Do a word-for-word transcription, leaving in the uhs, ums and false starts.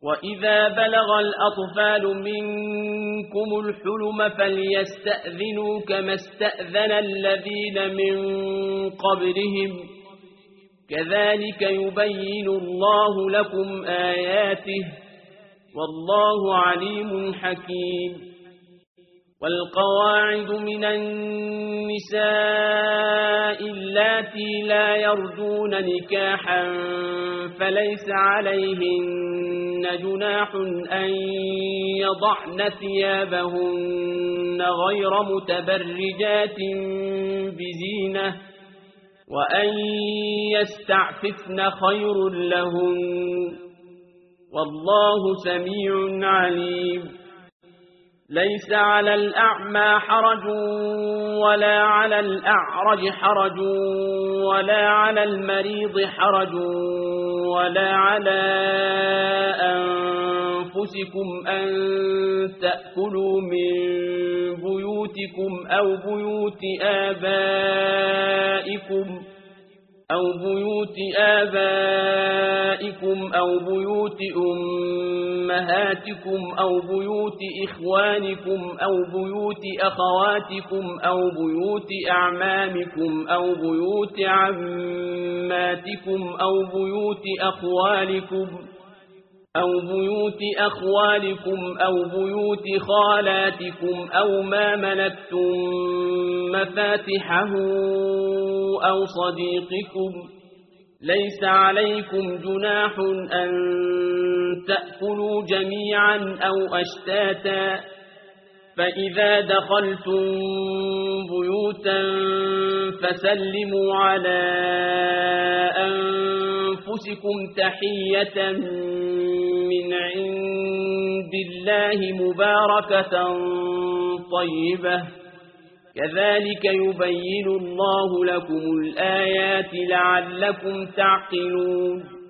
وإذا بلغ الأطفال منكم الحلم فليستأذنوا كما استأذن الذين من قبلهم كذلك يبين الله لكم آياته والله عليم حكيم. والقواعد من النساء اللاتي لا يرجون نكاحا فليس عليهن جناح أن يضعن ثيابهن غير متبرجات بزينة وأن يستعففن خير لهن والله سميع عليم. ليس على الأعمى حرج ولا على الأعرج حرج ولا على المريض حرج ولا على أنفسكم أن تأكلوا من بيوتكم أو بيوت آبائكم أو بيوت آبائكم أو بيوت أمهاتكم أو بيوت إخوانكم أو بيوت أخواتكم أو بيوت أعمامكم أو بيوت عماتكم أو بيوت أخوالكم أو بيوت أخوالكم أو بيوت خالاتكم أو ما ملكتم مفاتحه أو صديقكم. ليس عليكم جناح أن تأكلوا جميعا أو أشتاتا فإذا دخلتم بيوتا فسلموا على أنفسكم تحية من عند الله مباركة طيبة كذلك يبين الله لكم الآيات لعلكم تعقلون.